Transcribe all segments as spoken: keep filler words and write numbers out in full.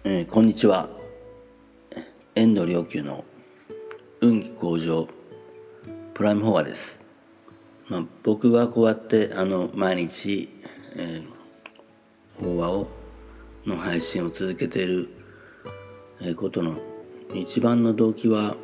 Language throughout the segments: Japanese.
えーこんにちは。遠藤良久の運気向上プライムフォアです。まあ、僕はこうやってあの毎日、えー、法話をの配信を続けていることの一番の動機は、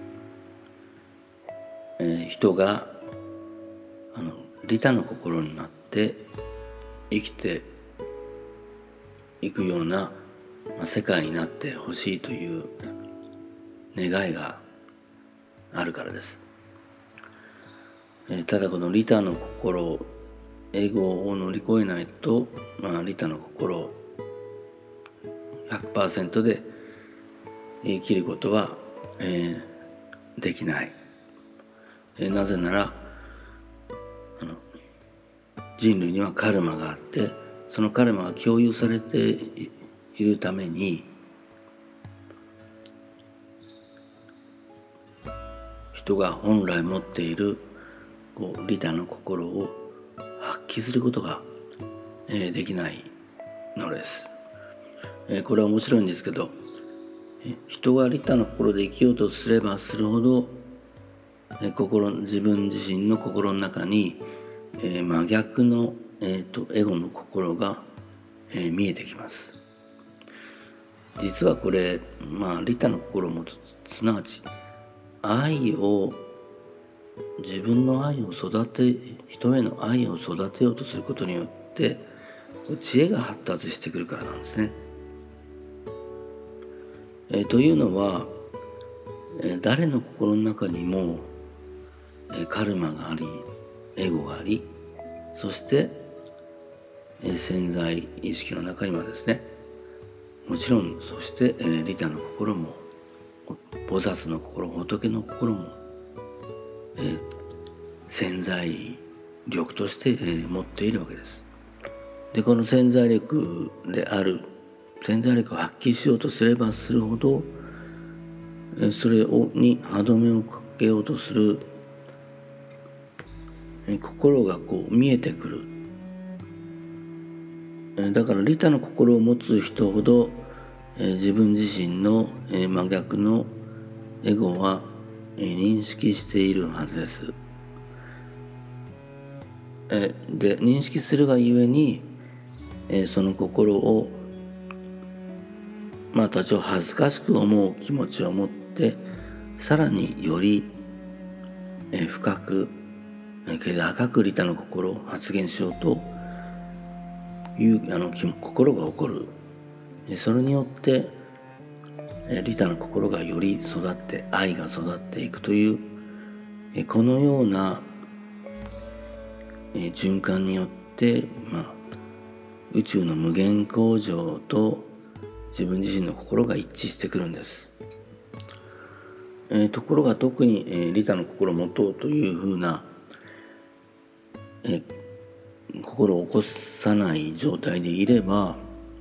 えー、人があの利他の心になって生きていくような、まあ、世界になってほしいという願いがあるからです。えー、ただこの利他の心、エゴを乗り越えないと、まあ、利他の心 ひゃくパーセント で生きることは、えー、できない。えー、なぜならあの人類にはカルマがあって、そのカルマが共有されているために、人が本来持っているこう利他の心を発揮することが、えー、できないのです。えー、これは面白いんですけど、えー、人が利他の心で生きようとすればするほど、えー、心自分自身の心の中に、えー、真逆の、えー、とエゴの心が、えー、見えてきます。実はこれ、まあ、利他の心を持つ、すなわち愛を自分の愛を育て人への愛を育てようとすることによって知恵が発達してくるからなんですね。えー、というのは、えー、誰の心の中にも、えー、カルマがありエゴがあり、そして、えー、潜在意識の中にはですね、もちろんそして、えー、利他の心も菩薩の心、仏の心も、えー、潜在力として、えー、持っているわけです。で、この潜在力である潜在力を発揮しようとすればするほど、えー、それをに歯止めをかけようとする、えー、心がこう見えてくる。えー、だから利他の心を持つ人ほど、えー、自分自身の、えー、真逆のエゴは、えー、認識しているはずです。えー、で認識するがゆえに、えー、その心をまあ多少恥ずかしく思う気持ちを持って、さらにより、えー、深く、えー、気高く利他の心を発現しようというあの心が起こる。それによって利他の心がより育って愛が育っていくという、このような循環によって、まあ、宇宙の無限向上と自分自身の心が一致してくるんです。えー、ところが特に、えー、利他の心を持とうというふうな、えー、心を起こさない状態でいれば、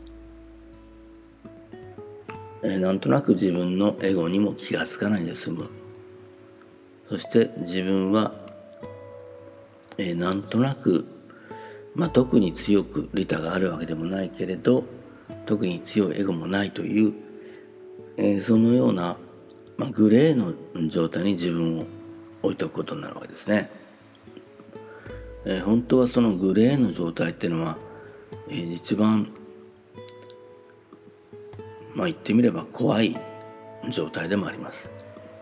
えー、なんとなく自分のエゴにも気がつかないで済む。そして自分は、えー、なんとなく、まあ、特に強く利他があるわけでもないけれど、特に強いエゴもないという、えー、そのような、まあ、グレーの状態に自分を置いておくことになるわけですね。えー、本当はそのグレーの状態っていうのは、えー、一番まあ言ってみれば怖い状態でもあります。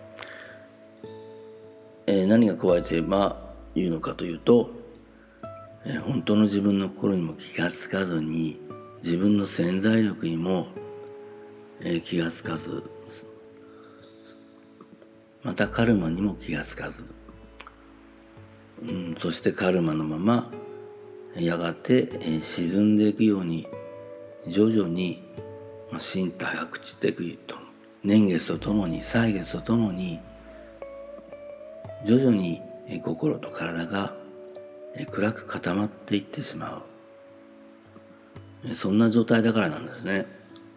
えー、何が怖いといえば言うのかというと、えー、本当の自分の心にも気がつかずに、自分の潜在力にも、えー、気がつかず、またカルマにも気がつかず、うん、そしてカルマのままやがて、えー、沈んでいくように徐々に、まあ、身体が朽ちていくと、年月とともに歳月とともに徐々に、えー、心と体が、えー、暗く固まっていってしまう、えー、そんな状態だからなんですね。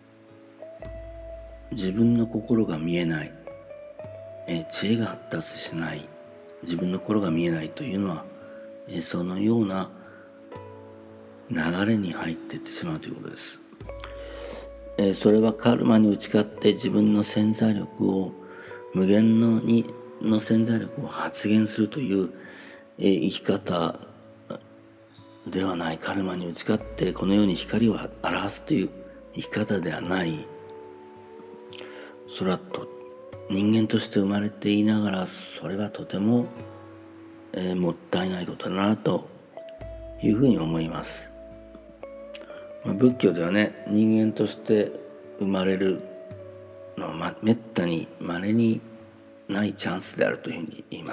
自分の心が見えない、えー、知恵が発達しない、自分の心が見えないというのは、えー、そのような流れに入っていってしまうということです。 えー、それはカルマに打ち勝って自分の潜在力を無限のにの潜在力を発現するという、えー、生き方ではない。カルマに打ち勝ってこの世に光を表すという生き方ではない。それはと人間として生まれていながら、それはとても、えー、もったいないことだなというふうに思います。まあ、仏教ではね、人間として生まれるのは、ま、めったに稀にないチャンスであるというふうに言います。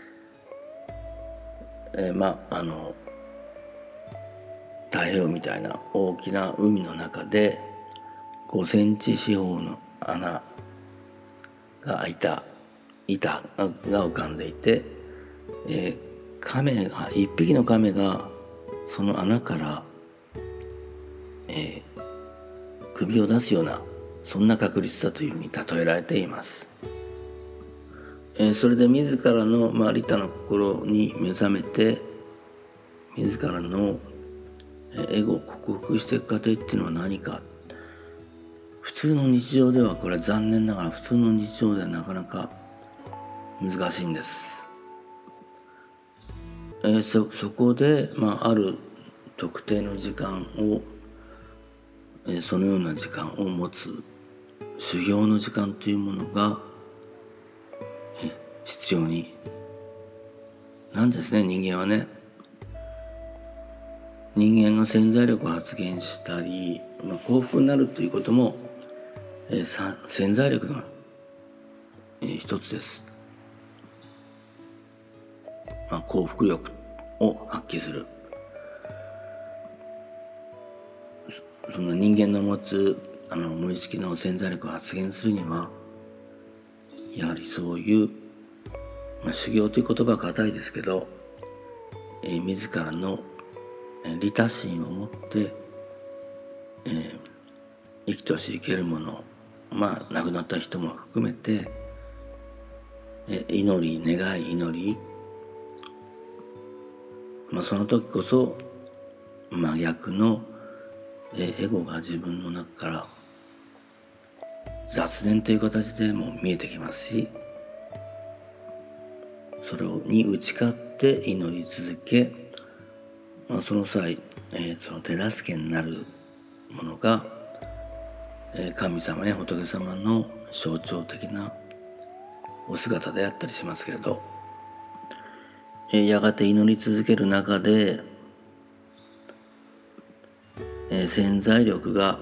えー、まああの太平洋みたいな大きな海の中でごセンチ四方の穴が開いた板が浮かんでいて、えー、亀が一匹の亀がその穴から、えー、首を出すような、そんな確率だというふうに例えられています。えー、それで自らの、まあ、利他の心に目覚めて、自らのエゴを克服していく過程っていうのは何か。普通の日常では、これは残念ながら普通の日常ではなかなか難しいんです。えー、そ, そこで、まあ、ある特定の時間を、えー、そのような時間を持つ修行の時間というものが、えー、必要になんですね。人間はね、人間が潜在力を発現したり、まあ、幸福になるということも、えー、潜在力の、えー、一つです。まあ、幸福力を発揮する。その人間の持つあの無意識の潜在力を発現するには、やはりそういう、まあ、修行という言葉は固いですけど、えー、自らの利他心を持って、えー、生きとし生けるもの、まあ亡くなった人も含めて、えー、祈り願い祈り、まあ、その時こそ真逆の、えー、エゴが自分の中から雑念という形でも見えてきますし、それに打ち勝って祈り続け、まあ、その際、えー、その手助けになるものが、えー、神様や仏様の象徴的なお姿であったりしますけれど、えー、やがて祈り続ける中で、えー、潜在力が、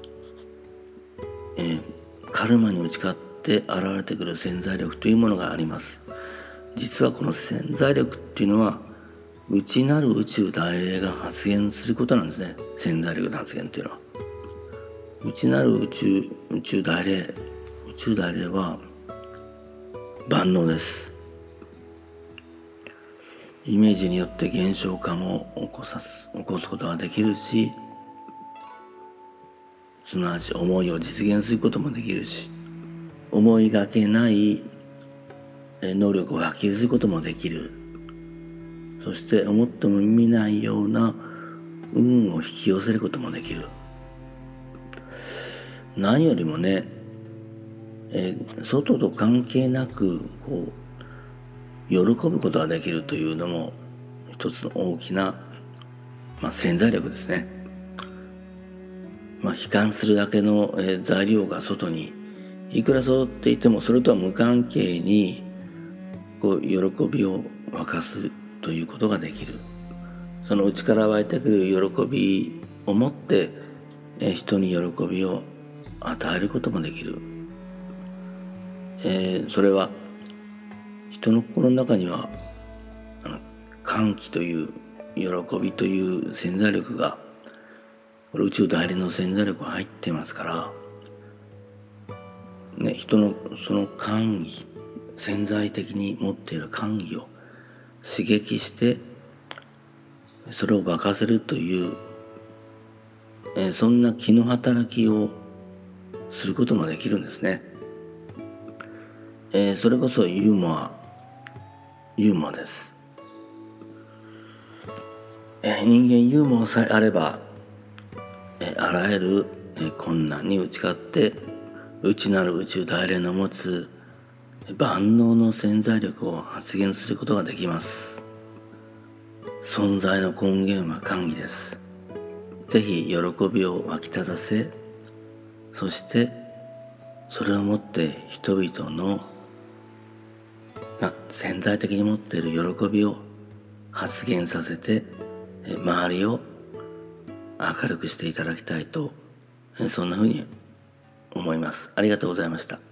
えー、カルマに打ち勝って現れてくる潜在力というものがあります。実はこの潜在力っていうのは、内なる宇宙大霊が発現することなんですね。潜在力の発現っていうのは、内なる宇宙宇宙大霊宇宙大霊は万能です。イメージによって現象化も起こさす起こすことができるし、すなわち思いを実現することもできるし、思いがけない能力を発揮することもできる。そして思っても見ないような運を引き寄せることもできる。何よりもね、えー、外と関係なくこう喜ぶことができるというのも一つの大きな、まあ、潜在力ですね。まあ、悲観するだけの、えー、材料が外にいくら揃っていても、それとは無関係にこう喜びを沸かすということができる。その内から湧いてくる喜びを持って、え人に喜びを与えることもできる。えー、それは人の心の中にはあの歓喜という喜びという潜在力が、これ宇宙大霊の潜在力が入ってますから、ね、人のその歓喜、潜在的に持っている歓喜を刺激してそれを沸かせるという、えー、そんな気の働きをすることもできるんですね。えー、それこそユーモアユーモアです。えー、人間ユーモアさえあれば、えー、あらゆる困難に打ち勝って内なる宇宙大霊の持つ万能の潜在力を発現することができます。存在の根源は歓喜です。ぜひ喜びを湧き立たせ、そしてそれをもって人々のが潜在的に持っている喜びを発現させて、周りを明るくしていただきたいと、そんなふうに思います。ありがとうございました。